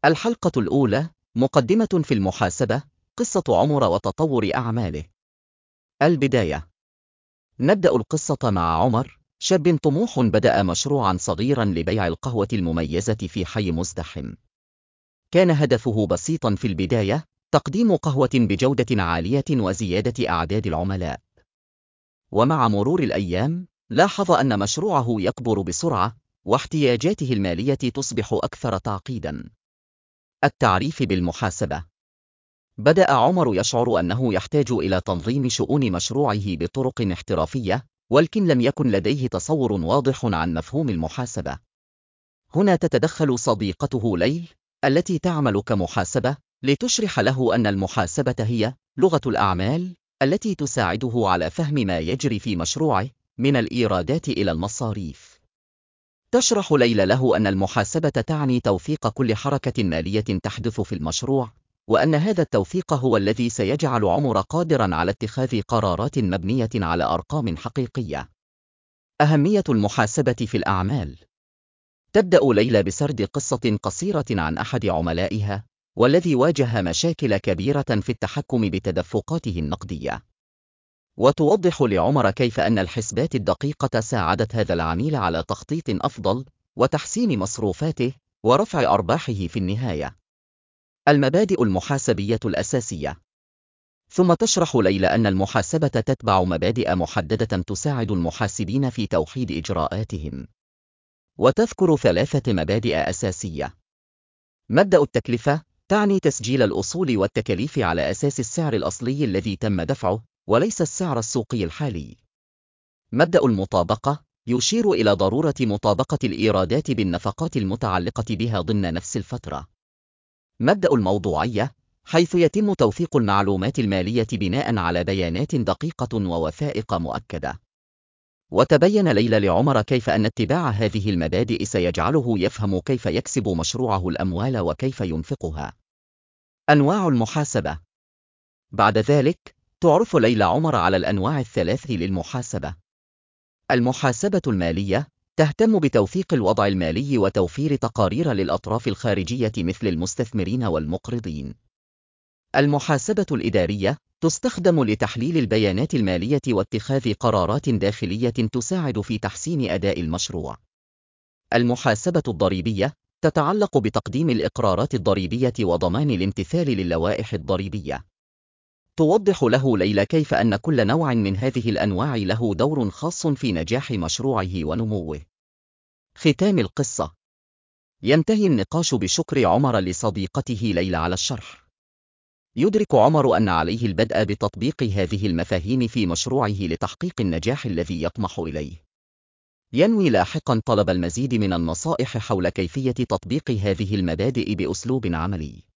الحلقة الأولى: مقدمة في المحاسبة، قصة عمر وتطور أعماله. البداية. نبدأ القصة مع عمر، شاب طموح بدأ مشروعا صغيرا لبيع القهوة المميزة في حي مزدحم. كان هدفه بسيطا في البداية: تقديم قهوة بجودة عالية وزيادة أعداد العملاء. ومع مرور الأيام، لاحظ أن مشروعه يكبر بسرعة، واحتياجاته المالية تصبح أكثر تعقيدا. التعريف بالمحاسبة. بدأ عمر يشعر أنه يحتاج إلى تنظيم شؤون مشروعه بطرق احترافية، ولكن لم يكن لديه تصور واضح عن مفهوم المحاسبة. هنا تتدخل صديقته ليل، التي تعمل كمحاسبة، لتشرح له أن المحاسبة هي لغة الأعمال التي تساعده على فهم ما يجري في مشروعه، من الإيرادات إلى المصاريف. تشرح ليلى له أن المحاسبة تعني توثيق كل حركة مالية تحدث في المشروع، وأن هذا التوثيق هو الذي سيجعل عمر قادرا على اتخاذ قرارات مبنية على أرقام حقيقية. أهمية المحاسبة في الأعمال. تبدأ ليلى بسرد قصة قصيرة عن أحد عملائها، والذي واجه مشاكل كبيرة في التحكم بتدفقاته النقدية. وتوضح لعمر كيف أن الحسبات الدقيقة ساعدت هذا العميل على تخطيط أفضل، وتحسين مصروفاته، ورفع أرباحه في النهاية. المبادئ المحاسبية الأساسية. ثم تشرح ليلى أن المحاسبة تتبع مبادئ محددة تساعد المحاسبين في توحيد إجراءاتهم. وتذكر 3 مبادئ أساسية. مبدأ التكلفة، تعني تسجيل الأصول والتكاليف على أساس السعر الأصلي الذي تم دفعه، وليس السعر السوقي الحالي. مبدأ المطابقة، يشير إلى ضرورة مطابقة الإيرادات بالنفقات المتعلقة بها ضمن نفس الفترة. مبدأ الموضوعية، حيث يتم توثيق المعلومات المالية بناء على بيانات دقيقة ووثائق مؤكدة. وتبين ليلى لعمر كيف أن اتباع هذه المبادئ سيجعله يفهم كيف يكسب مشروعه الأموال وكيف ينفقها. أنواع المحاسبة. بعد ذلك، تعرف ليلى عمر على الأنواع ال3 للمحاسبة. المحاسبة المالية، تهتم بتوثيق الوضع المالي وتوفير تقارير للأطراف الخارجية مثل المستثمرين والمقرضين. المحاسبة الإدارية، تستخدم لتحليل البيانات المالية واتخاذ قرارات داخلية تساعد في تحسين أداء المشروع. المحاسبة الضريبية، تتعلق بتقديم الإقرارات الضريبية وضمان الامتثال للوائح الضريبية. توضح له ليلى كيف أن كل نوع من هذه الأنواع له دور خاص في نجاح مشروعه ونموه. ختام القصة. ينتهي النقاش بشكر عمر لصديقته ليلى على الشرح. يدرك عمر أن عليه البدء بتطبيق هذه المفاهيم في مشروعه لتحقيق النجاح الذي يطمح إليه. ينوي لاحقا طلب المزيد من النصائح حول كيفية تطبيق هذه المبادئ بأسلوب عملي.